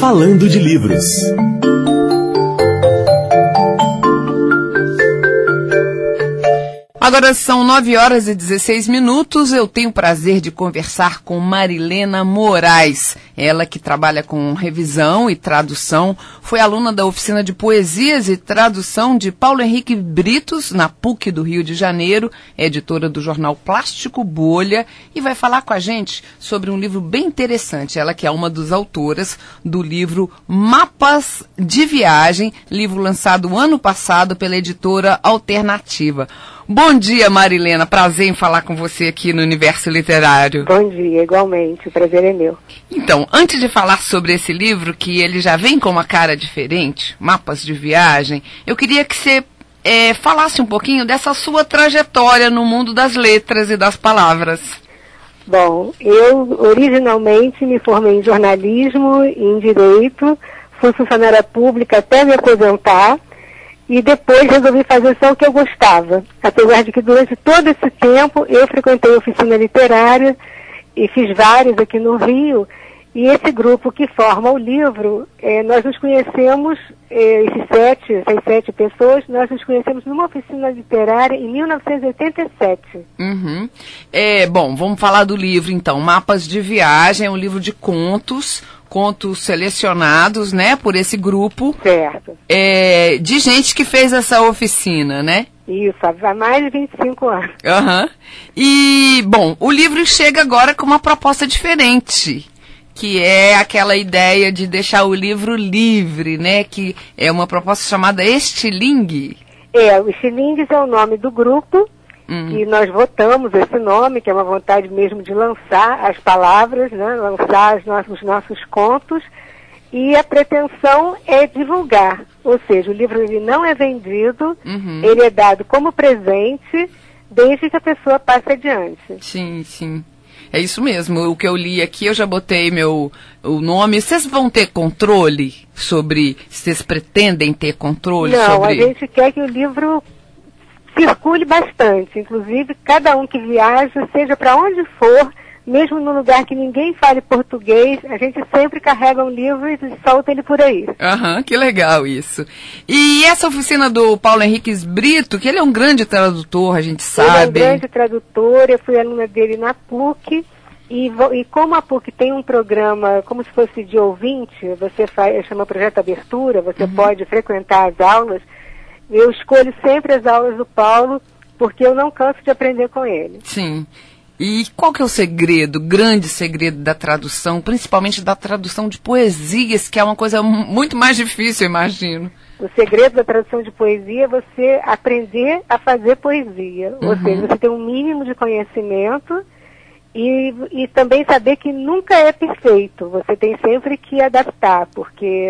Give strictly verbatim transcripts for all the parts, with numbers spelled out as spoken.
Falando de Livros. Agora são nove horas e dezesseis minutos. Eu tenho o prazer de conversar com Marilena Moraes. Ela que trabalha com revisão e tradução, foi aluna da oficina de poesias e tradução de Paulo Henrique Britos, na P U C do Rio de Janeiro, é editora do jornal Plástico Bolha, e vai falar com a gente sobre um livro bem interessante. Ela que é uma das autoras do livro Mapas de Viagem, livro lançado ano passado pela editora Alternativa. Bom dia, Marilena. Prazer em falar com você aqui no Universo Literário. Bom dia, igualmente. O prazer é meu. Então, antes de falar sobre esse livro, que ele já vem com uma cara diferente, Mapas de Viagem, eu queria que você é, falasse um pouquinho dessa sua trajetória no mundo das letras e das palavras. Bom, eu originalmente me formei em jornalismo e em direito, fui funcionária pública até me aposentar, e depois resolvi fazer só o que eu gostava. Apesar de que durante todo esse tempo eu frequentei oficina literária e fiz várias aqui no Rio. E esse grupo que forma o livro, eh, nós nos conhecemos, eh, esses sete, essas sete pessoas, nós nos conhecemos numa oficina literária em mil novecentos e oitenta e sete. Uhum. É, bom, vamos falar do livro então. Mapas de Viagem é um livro de contos, contos selecionados, né, por esse grupo. Certo. É, de gente que fez essa oficina, né? Isso, há mais de vinte e cinco anos. Uhum. E, bom, o livro chega agora com uma proposta diferente, que é aquela ideia de deixar o livro livre, né, que é uma proposta chamada Estilingue. É, o Estilingues é o nome do grupo, Hum. e nós votamos esse nome, que é uma vontade mesmo de lançar as palavras, né, lançar os nossos, os nossos contos, e a pretensão é divulgar, ou seja, o livro ele não é vendido, uhum. ele é dado como presente, desde que a pessoa passe adiante. Sim, sim. É isso mesmo, o que eu li aqui, eu já botei meu o nome. Vocês vão ter controle sobre, vocês pretendem ter controle não, sobre... Não, a gente quer que o livro circule bastante, inclusive cada um que viaja, seja para onde for, mesmo num lugar que ninguém fale português, a gente sempre carrega um livro e solta ele por aí. Aham, que legal isso. E essa oficina do Paulo Henrique Brito, que ele é um grande tradutor, a gente sabe. Ele é um grande tradutor, eu fui aluna dele na P U C, e, e como a P U C tem um programa, como se fosse de ouvinte, você faz, chama Projeto Abertura, você uhum. pode frequentar as aulas, eu escolho sempre as aulas do Paulo, porque eu não canso de aprender com ele. Sim. E qual que é o segredo, o grande segredo da tradução, principalmente da tradução de poesias, que é uma coisa muito mais difícil, eu imagino? O segredo da tradução de poesia é você aprender a fazer poesia. Uhum. Ou seja, você ter um mínimo de conhecimento e, e também saber que nunca é perfeito. Você tem sempre que adaptar, porque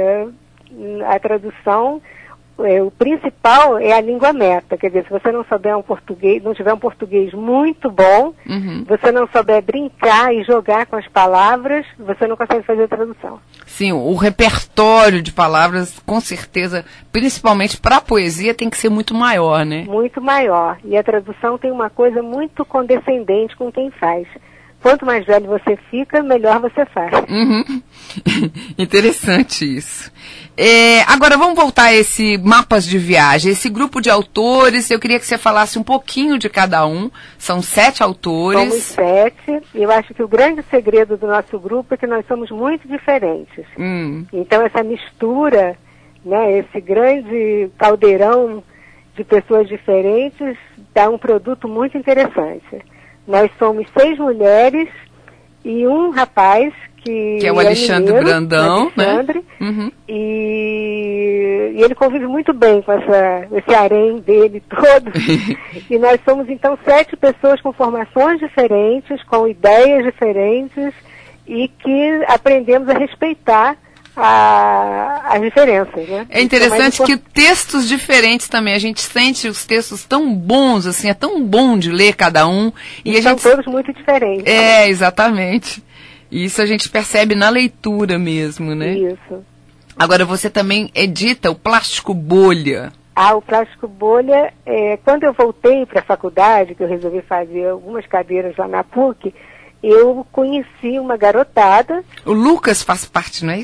a tradução... É, o principal é a língua meta, quer dizer, se você não souber um português, não tiver um português muito bom, uhum. você não souber brincar e jogar com as palavras, você não consegue fazer a tradução. Sim, o repertório de palavras, com certeza, principalmente para a poesia, tem que ser muito maior, né? Muito maior, e a tradução tem uma coisa muito condescendente com quem faz. Quanto mais velho você fica, melhor você faz. Uhum. Interessante isso. É, agora vamos voltar a esse Mapas de Viagem. Esse grupo de autores, eu queria que você falasse um pouquinho de cada um. São sete autores. Somos sete. E eu acho que o grande segredo do nosso grupo é que nós somos muito diferentes. Hum. Então essa mistura, né, esse grande caldeirão de pessoas diferentes, dá um produto muito interessante. Nós somos seis mulheres e um rapaz que, que é o Alexandre é mineiro, Brandão, Alexandre, né? Uhum. e, e ele convive muito bem com essa, esse harém dele todo. E nós somos então sete pessoas com formações diferentes, com ideias diferentes e que aprendemos a respeitar A, as diferenças, né? É interessante que textos diferentes também, a gente sente os textos tão bons, assim, é tão bom de ler cada um. E, e a são gente... todos muito diferentes. É, exatamente. E isso a gente percebe na leitura mesmo, né? Isso. Agora, você também edita o Plástico Bolha. Ah, o Plástico Bolha, é, quando eu voltei para a faculdade, que eu resolvi fazer algumas cadeiras lá na P U C, eu conheci uma garotada. O Lucas faz parte, não é isso?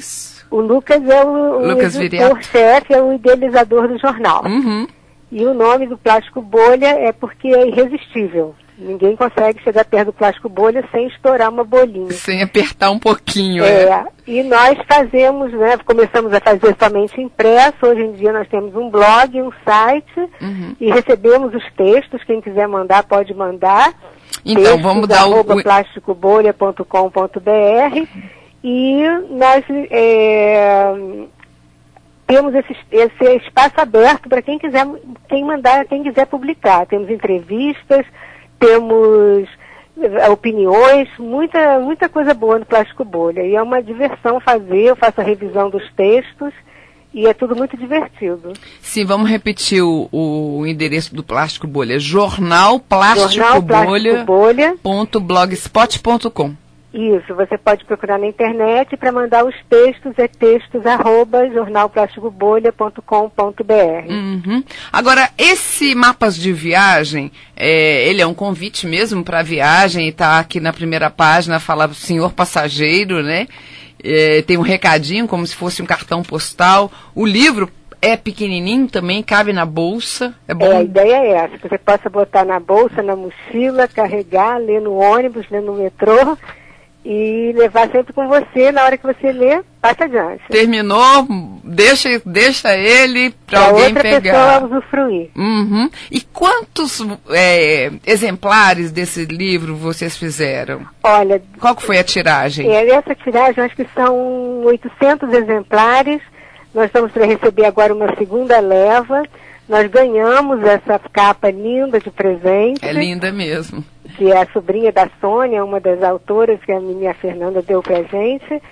O Lucas é o, Lucas o editor-chefe, é o idealizador do jornal. Uhum. E o nome do Plástico Bolha é porque é irresistível. Ninguém consegue chegar perto do Plástico Bolha sem estourar uma bolinha. Sem apertar um pouquinho, é. é. E nós fazemos, né, começamos a fazer somente impresso. Hoje em dia nós temos um blog, um site, uhum. e recebemos os textos. Quem quiser mandar, pode mandar. Então, textos, vamos dar o... arroba plásticobolha ponto com ponto br. E nós é, temos esse, esse espaço aberto para quem quiser, quem mandar, quem quiser publicar. Temos entrevistas, temos opiniões, muita, muita coisa boa no Plástico Bolha. E é uma diversão fazer, eu faço a revisão dos textos e é tudo muito divertido. Sim, vamos repetir o, o endereço do Plástico Bolha. Jornal Plástico Bolha ponto blogspot ponto com. Isso, você pode procurar na internet. Para mandar os textos é textos arroba jornal plástico bolha ponto com ponto br. Uhum. Agora, esse Mapas de Viagem, é, ele é um convite mesmo para viagem, e está aqui na primeira página, fala senhor passageiro, né? É, tem um recadinho, como se fosse um cartão postal. O livro é pequenininho também, cabe na bolsa. É bom? É, a ideia é essa, que você possa botar na bolsa, na mochila, carregar, ler no ônibus, ler no metrô, e levar sempre com você. Na hora que você lê, passa adiante. Terminou, deixa, deixa ele para alguém outra pegar. Pessoa usufruir. Uhum. E quantos é, exemplares desse livro vocês fizeram? Olha, qual que foi a tiragem? É, essa tiragem, acho que são oitocentos exemplares. Nós estamos para receber agora uma segunda leva. Nós ganhamos essa capa linda de presente. É linda mesmo. Que é a sobrinha da Sônia, uma das autoras que a minha Fernanda deu pra gente.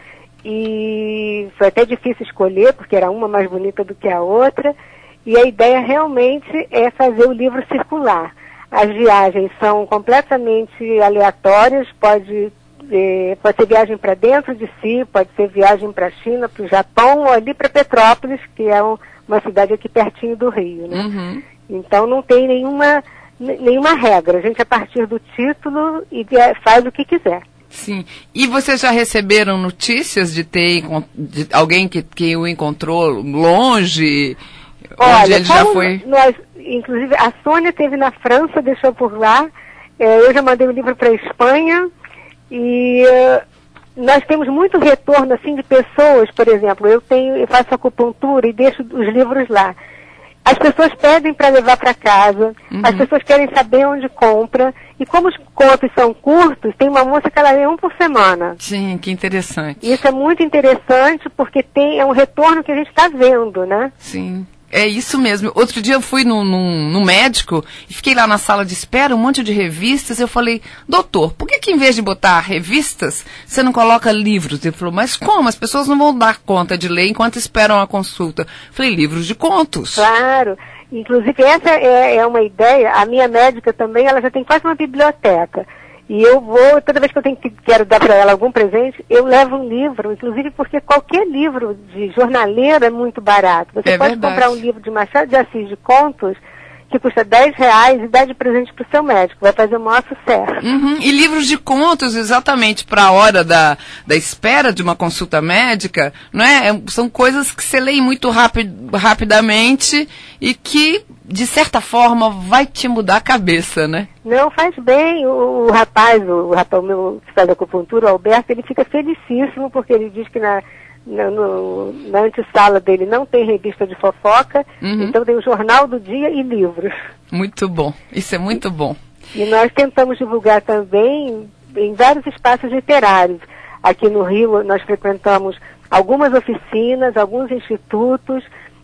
E foi até difícil escolher, porque era uma mais bonita do que a outra. E a ideia realmente é fazer o livro circular. As viagens são completamente aleatórias, pode, é, pode ser viagem para dentro de si, pode ser viagem para a China, para o Japão, ou ali para Petrópolis, que é um, uma cidade aqui pertinho do Rio, né? Uhum. Então não tem nenhuma, nenhuma regra. A gente, a partir do título, e faz o que quiser. Sim. E vocês já receberam notícias de ter de alguém que, que o encontrou longe? Olha, onde ele já foi? Nós, inclusive, a Sônia esteve na França, deixou por lá. É, eu já mandei o um livro para a Espanha. E uh, nós temos muito retorno, assim, de pessoas. Por exemplo, eu tenho, eu faço acupuntura e deixo os livros lá. As pessoas pedem para levar para casa, uhum. As pessoas querem saber onde compra. E como os contos são curtos, tem uma moça que ela lê um por semana. Sim, que interessante. Isso é muito interessante porque tem, é um retorno que a gente está vendo, né? Sim. É isso mesmo. Outro dia eu fui no, no, no médico e fiquei lá na sala de espera, um monte de revistas. Eu falei, doutor, por que que em vez de botar revistas, você não coloca livros? Ele falou, mas como? As pessoas não vão dar conta de ler enquanto esperam a consulta. Eu falei, livros de contos. Claro. Inclusive, essa é, é uma ideia. A minha médica também, ela já tem quase uma biblioteca. E eu vou, toda vez que eu tenho que, quero dar para ela algum presente, eu levo um livro, inclusive porque qualquer livro de jornaleiro é muito barato. Você é pode verdade. comprar um livro de Machado de Assis de contos que custa dez reais e dá de presente para o seu médico. Vai fazer o maior sucesso. Uhum. E livros de contos, exatamente para a hora da, da espera de uma consulta médica, não é? É, são coisas que você lê muito rapid, rapidamente e que, de certa forma, vai te mudar a cabeça, né? Não, faz bem. O, o rapaz, o, o rapaz, o meu que faz acupuntura, o Alberto, ele fica felicíssimo porque ele diz que na... Na, no, na antessala dele não tem revista de fofoca, uhum. Então tem o Jornal do Dia e livros. Muito bom, isso é muito bom. E nós tentamos divulgar também em vários espaços literários. Aqui no Rio nós frequentamos algumas oficinas, alguns institutos,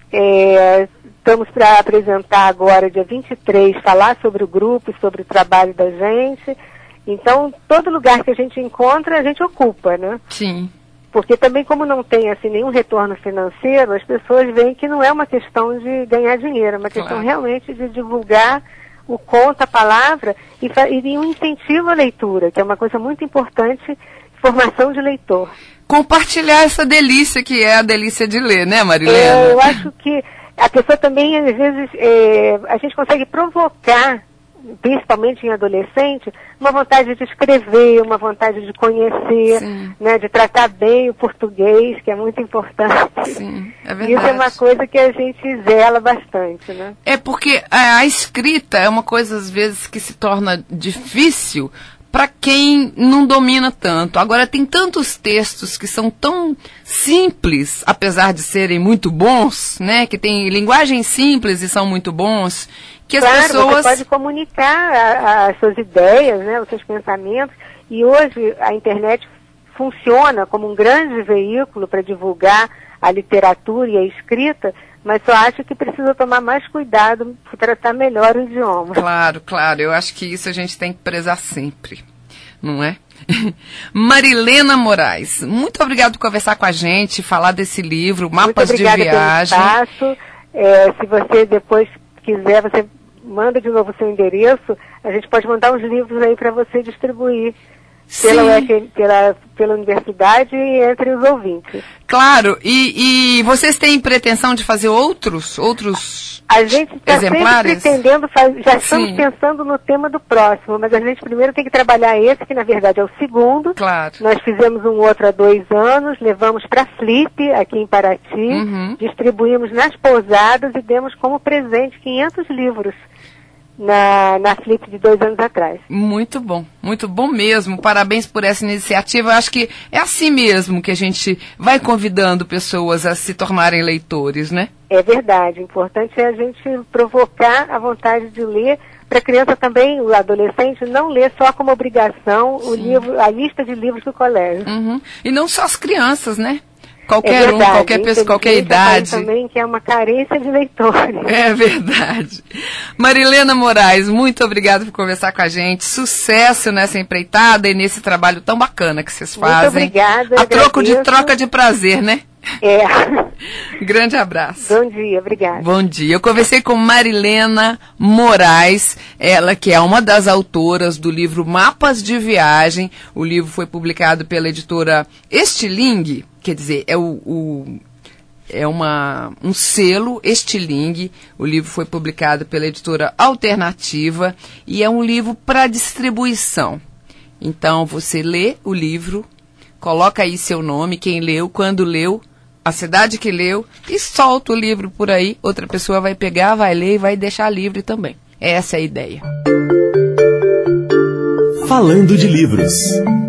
é, estamos para apresentar agora, dia vinte e três, falar sobre o grupo, sobre o trabalho da gente. Então, todo lugar que a gente encontra, a gente ocupa, né? Sim. Porque também, como não tem assim, nenhum retorno financeiro, as pessoas veem que não é uma questão de ganhar dinheiro, é uma questão claro. Realmente de divulgar o conto, a palavra, e, e um incentivo à leitura, que é uma coisa muito importante, formação de leitor. Compartilhar essa delícia que é a delícia de ler, né, Marilena? É, eu acho que a pessoa também, às vezes, é, a gente consegue provocar principalmente em adolescente, uma vontade de escrever, uma vontade de conhecer, né, de tratar bem o português, que é muito importante. Sim, é verdade. Isso é uma coisa que a gente zela bastante, né? É porque a, a escrita é uma coisa, às vezes, que se torna difícil para quem não domina tanto. Agora, tem tantos textos que são tão simples, apesar de serem muito bons, né? Que tem linguagem simples e são muito bons, que as claro, pessoas... você pode comunicar a, as suas ideias, né, os seus pensamentos, e hoje a internet funciona como um grande veículo para divulgar a literatura e a escrita, mas só acho que precisa tomar mais cuidado para tratar melhor o idioma. Claro, claro. Eu acho que isso a gente tem que prezar sempre, não é? Marilena Moraes, muito obrigado por conversar com a gente, falar desse livro, Mapas de Viagem. Muito obrigada pelo espaço. É, se você depois quiser, você manda de novo o seu endereço, a gente pode mandar uns livros aí para você distribuir. Pela, pela, pela universidade e entre os ouvintes. Claro, e, e vocês têm pretensão de fazer outros, outros a gente está sempre exemplares? pretendendo fazer, já estamos Sim. pensando no tema do próximo, mas a gente primeiro tem que trabalhar esse, que na verdade é o segundo. Claro. Nós fizemos um outro há dois anos, levamos para a Flip, aqui em Paraty, uhum. distribuímos nas pousadas e demos como presente quinhentos livros. Na, na Flip de dois anos atrás. Muito bom, muito bom mesmo. Parabéns por essa iniciativa. Eu acho que é assim mesmo que a gente vai convidando pessoas a se tornarem leitores, né? É verdade. O importante é a gente provocar a vontade de ler, para a criança também, o adolescente, não ler só como obrigação o livro, a lista de livros do colégio. Uhum. E não só as crianças, né? Qualquer é verdade, um, qualquer pessoa, qualquer idade. Também que é uma carência de leitores. É verdade. Marilena Moraes, muito obrigada por conversar com a gente. Sucesso nessa empreitada e nesse trabalho tão bacana que vocês fazem. Muito obrigada. A troco de troca de prazer, né? É. Grande abraço. Bom dia, obrigada. Bom dia. Eu conversei com Marilena Moraes, ela que é uma das autoras do livro Mapas de Viagem. O livro foi publicado pela editora Estilingue. Quer dizer, é, o, o, é uma, um selo Estilingue. O livro foi publicado pela editora Alternativa e é um livro para distribuição. Então, você lê o livro, coloca aí seu nome, quem leu, quando leu, a cidade que leu, e solta o livro por aí. Outra pessoa vai pegar, vai ler e vai deixar livre também. Essa é a ideia. Falando de livros.